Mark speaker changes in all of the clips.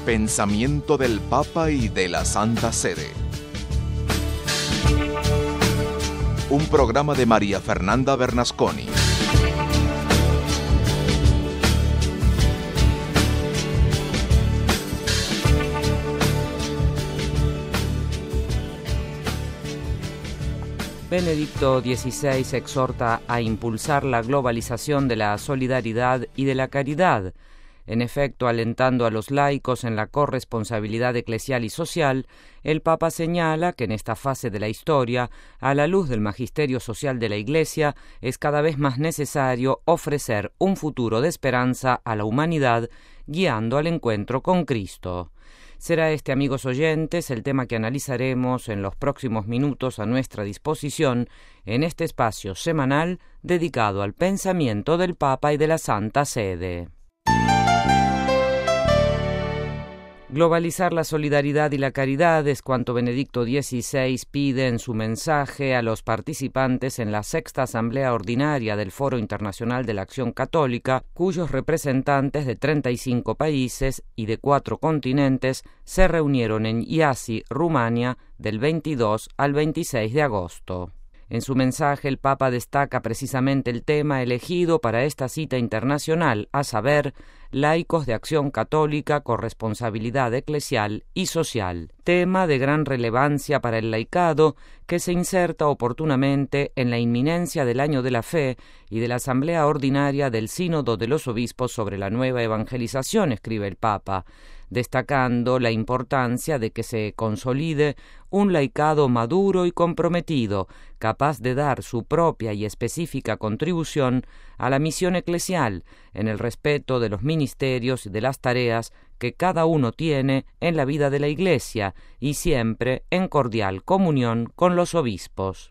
Speaker 1: Pensamiento del Papa y de la Santa Sede. Un programa de María Fernanda Bernasconi.
Speaker 2: Benedicto XVI exhorta a impulsar la globalización de la solidaridad y de la caridad, en efecto, alentando a los laicos en la corresponsabilidad eclesial y social. El Papa señala que en esta fase de la historia, a la luz del magisterio social de la Iglesia, es cada vez más necesario ofrecer un futuro de esperanza a la humanidad, guiando al encuentro con Cristo. Será este, amigos oyentes, el tema que analizaremos en los próximos minutos a nuestra disposición en este espacio semanal dedicado al pensamiento del Papa y de la Santa Sede. Globalizar la solidaridad y la caridad es cuanto Benedicto XVI pide en su mensaje a los participantes en la Sexta Asamblea Ordinaria del Foro Internacional de la Acción Católica, cuyos representantes de 35 países y de 4 continentes se reunieron en Iași, Rumania, del 22 al 26 de agosto. En su mensaje, el Papa destaca precisamente el tema elegido para esta cita internacional, a saber, laicos de acción católica, corresponsabilidad eclesial y social. Tema de gran relevancia para el laicado que se inserta oportunamente en la inminencia del Año de la Fe y de la Asamblea Ordinaria del Sínodo de los Obispos sobre la nueva evangelización, escribe el Papa, destacando la importancia de que se consolide un laicado maduro y comprometido, capaz de dar su propia y específica contribución a la misión eclesial, en el respeto de los ministerios y de las tareas que cada uno tiene en la vida de la Iglesia y siempre en cordial comunión con los obispos.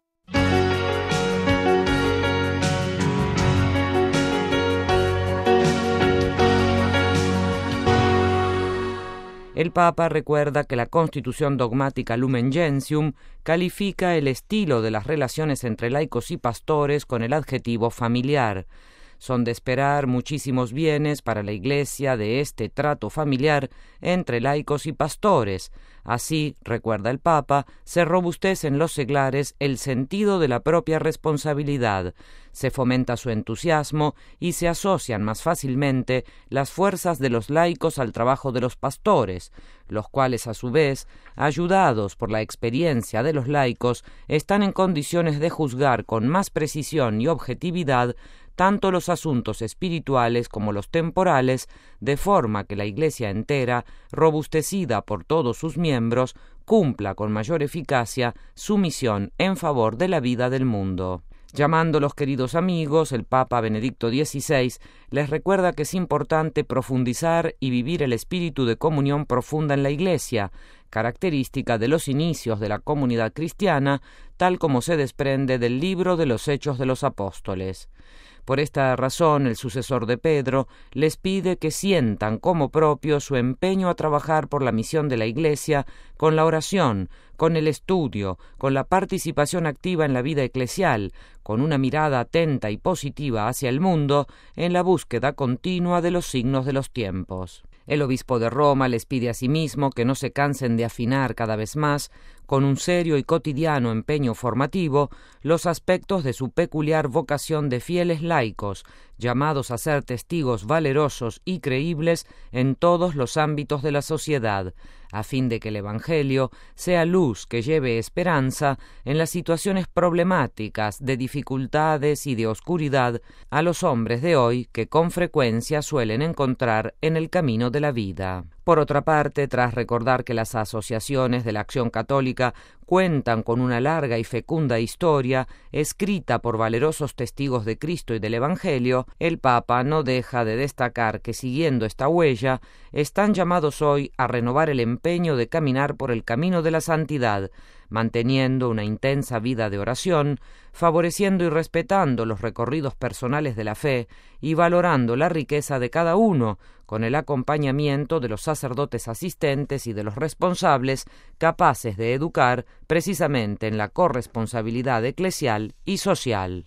Speaker 2: El Papa recuerda que la Constitución dogmática Lumen Gentium califica el estilo de las relaciones entre laicos y pastores con el adjetivo familiar. Son de esperar muchísimos bienes para la Iglesia de este trato familiar entre laicos y pastores. Así, recuerda el Papa, se robustece en los seglares el sentido de la propia responsabilidad, se fomenta su entusiasmo y se asocian más fácilmente las fuerzas de los laicos al trabajo de los pastores, los cuales a su vez, ayudados por la experiencia de los laicos, están en condiciones de juzgar con más precisión y objetividad tanto los asuntos espirituales como los temporales, de forma que la Iglesia entera, robustecida por todos sus miembros, cumpla con mayor eficacia su misión en favor de la vida del mundo. Llamándolos queridos amigos, el Papa Benedicto XVI les recuerda que es importante profundizar y vivir el espíritu de comunión profunda en la Iglesia, característica de los inicios de la comunidad cristiana, tal como se desprende del libro de los Hechos de los Apóstoles. Por esta razón, el sucesor de Pedro les pide que sientan como propio su empeño a trabajar por la misión de la Iglesia con la oración, con el estudio, con la participación activa en la vida eclesial, con una mirada atenta y positiva hacia el mundo, en la búsqueda continua de los signos de los tiempos. El obispo de Roma les pide asimismo que no se cansen de afinar cada vez más, con un serio y cotidiano empeño formativo, los aspectos de su peculiar vocación de fieles laicos, llamados a ser testigos valerosos y creíbles en todos los ámbitos de la sociedad, a fin de que el Evangelio sea luz que lleve esperanza en las situaciones problemáticas de dificultades y de oscuridad a los hombres de hoy que con frecuencia suelen encontrar en el camino de la vida. Por otra parte, tras recordar que las asociaciones de la Acción Católica cuentan con una larga y fecunda historia, escrita por valerosos testigos de Cristo y del Evangelio, el Papa no deja de destacar que, siguiendo esta huella, están llamados hoy a renovar el empeño de caminar por el camino de la santidad, manteniendo una intensa vida de oración, favoreciendo y respetando los recorridos personales de la fe y valorando la riqueza de cada uno, con el acompañamiento de los sacerdotes asistentes y de los responsables capaces de educar precisamente en la corresponsabilidad eclesial y social.